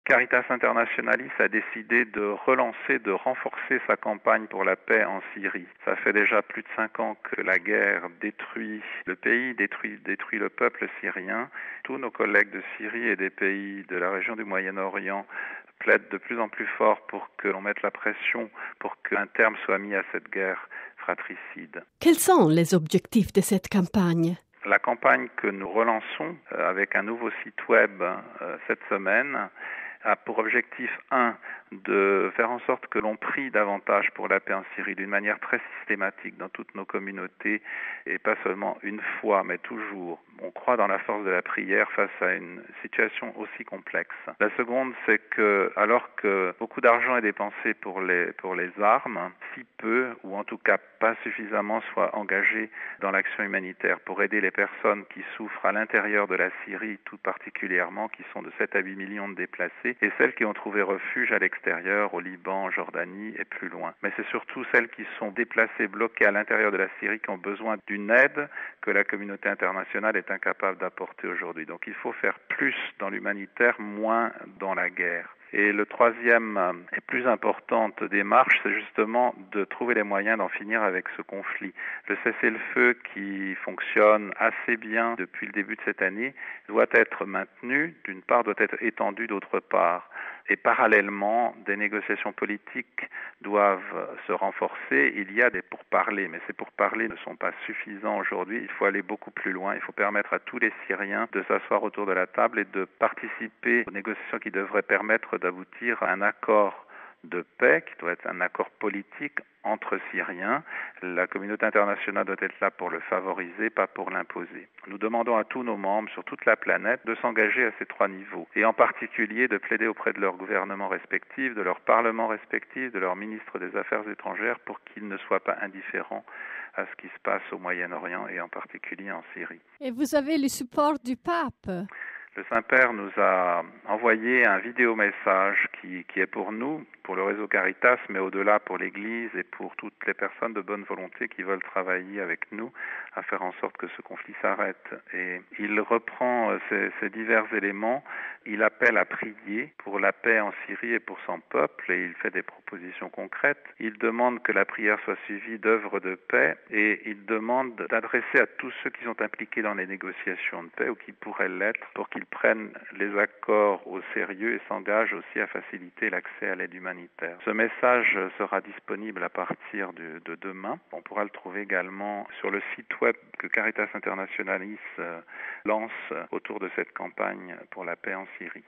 Caritas Internationalis a décidé de renforcer sa campagne pour la paix en Syrie. Ça fait déjà plus de 5 ans que la guerre détruit le pays, détruit le peuple syrien. Tous nos collègues de Syrie et des pays de la région du Moyen-Orient plaident de plus en plus fort pour que l'on mette la pression pour qu'un terme soit mis à cette guerre fratricide. Quels sont les objectifs de cette campagne ? La campagne que nous relançons avec un nouveau site web cette semaine a pour objectif 1 de faire en sorte que l'on prie davantage pour la paix en Syrie d'une manière très systématique dans toutes nos communautés et pas seulement une fois mais toujours. On croit dans la force de la prière face à une situation aussi complexe. La seconde, c'est que alors que beaucoup d'argent est dépensé pour les armes, si peu ou en tout cas pas suffisamment soit engagé dans l'action humanitaire pour aider les personnes qui souffrent à l'intérieur de la Syrie, tout particulièrement, qui sont de 7 à 8 millions de déplacés, et celles qui ont trouvé refuge à l'extérieur, au Liban, en Jordanie et plus loin. Mais c'est surtout celles qui sont déplacées, bloquées à l'intérieur de la Syrie, qui ont besoin d'une aide que la communauté internationale est incapable d'apporter aujourd'hui. Donc il faut faire plus dans l'humanitaire, moins dans la guerre. Et le troisième et plus importante démarche, c'est justement de trouver les moyens d'en finir avec ce conflit. Le cessez-le-feu qui fonctionne assez bien depuis le début de cette année doit être maintenu, d'une part, doit être étendu d'autre part. Et parallèlement, des négociations politiques doivent se renforcer. Il y a des pourparlers, mais ces pourparlers ne sont pas suffisants aujourd'hui. Il faut aller beaucoup plus loin. Il faut permettre à tous les Syriens de s'asseoir autour de la table et de participer aux négociations qui devraient permettre d'aboutir à un accord de paix, qui doit être un accord politique entre Syriens. La communauté internationale doit être là pour le favoriser, pas pour l'imposer. Nous demandons à tous nos membres sur toute la planète de s'engager à ces 3 niveaux et en particulier de plaider auprès de leurs gouvernements respectifs, de leurs parlements respectifs, de leurs ministres des Affaires étrangères pour qu'ils ne soient pas indifférents à ce qui se passe au Moyen-Orient et en particulier en Syrie. Et vous avez le support du pape ? Le Saint-Père nous a envoyé un vidéo-message qui est pour nous, pour le réseau Caritas, mais au-delà pour l'Église et pour toutes les personnes de bonne volonté qui veulent travailler avec nous à faire en sorte que ce conflit s'arrête. Et il reprend ces divers éléments. Il appelle à prier pour la paix en Syrie et pour son peuple et il fait des propositions concrètes. Il demande que la prière soit suivie d'œuvres de paix et il demande d'adresser à tous ceux qui sont impliqués dans les négociations de paix ou qui pourraient l'être pour qu'ils prennent les accords au sérieux et s'engagent aussi à faciliter l'accès à l'aide humanitaire. Ce message sera disponible à partir de demain. On pourra le trouver également sur le site web que Caritas Internationalis lance autour de cette campagne pour la paix en Syrie.